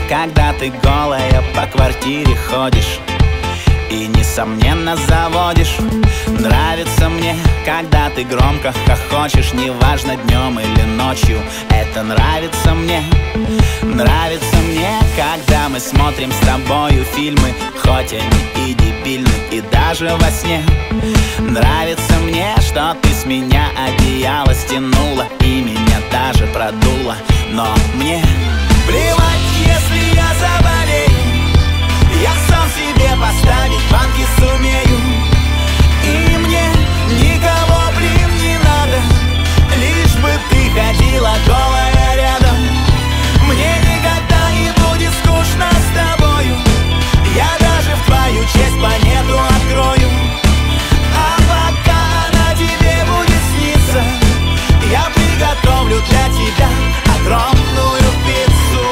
когда ты голая по квартире ходишь и, несомненно, заводишь. Нравится мне, когда ты громко хохочешь, неважно, днем или ночью. Это нравится мне. Нравится мне, когда мы смотрим с тобою фильмы, хоть они и дебильны, и даже во сне. Нравится мне, что ты с меня одеяло стянула и меня даже продула. Но мне плевать, если я заболею, я сам себе поставить банки сумею. И мне никого, блин, не надо, лишь бы ты ходила голая рядом. Мне никогда не будет скучно с тобою, я даже в твою честь планету открою. А пока она тебе будет сниться, я приготовлю для тебя огромную пиццу.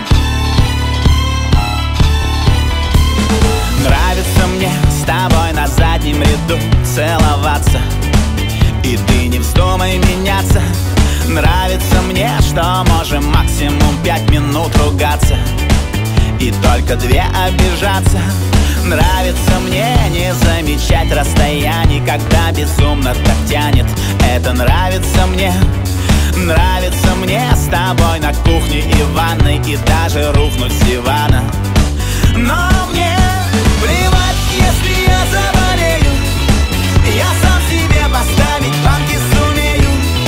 Нравится мне с тобой на заднем ряду целоваться, и ты не вздумай меняться. Нравится мне, что можем максимум 5 минут ругаться и только 2 обижаться. Нравится мне не замечать расстояний, когда безумно так тянет. Это нравится мне. Нравится мне с тобой на кухне и ванной, и даже рухнуть с дивана. Но мне плевать, если я заболею, я сам себе поставить банки сумею.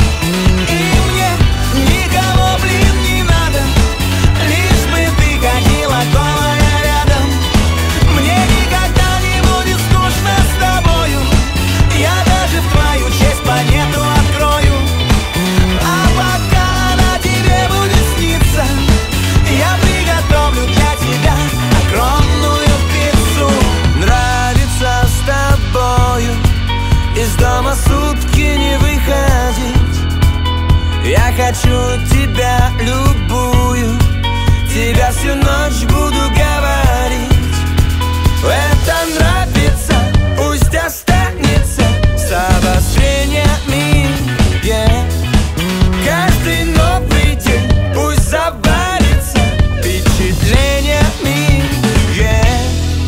И мне никого, блин, не надо, лишь бы ты ходила голая рядом. Мне никогда не будет скучно с тобою, я даже в твою честь планету открою. А пока она тебе будет сниться, я приготовлю для тебя огромную пиццу. Нравится с тобою из дома сутки не выходить. Я хочу тебя любую, тебя всю ночь буду говорить. Это нравится, пусть останется с обострениями, yeah. Каждый новый день пусть завалится впечатлениями, yeah.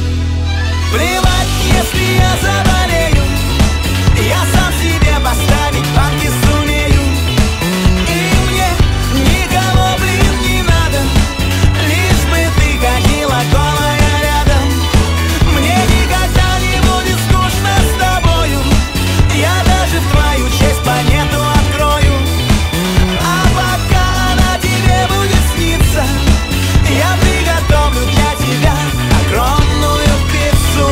Плевать, если я заболею, я сам себе поставить банки сумею. И мне никого, блин, не надо, лишь бы ты ходила голая рядом. Мне никогда не будет скучно с тобою, я даже в твою честь планету открою. А пока она тебе будет сниться, я приготовлю для тебя огромную пиццу.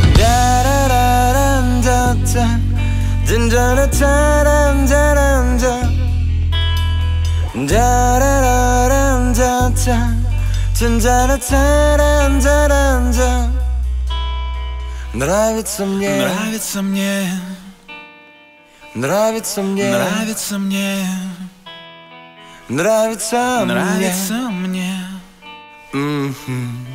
Нравится мне, нравится мне, нравится мне, нравится мне, нравится мне, нравится мне.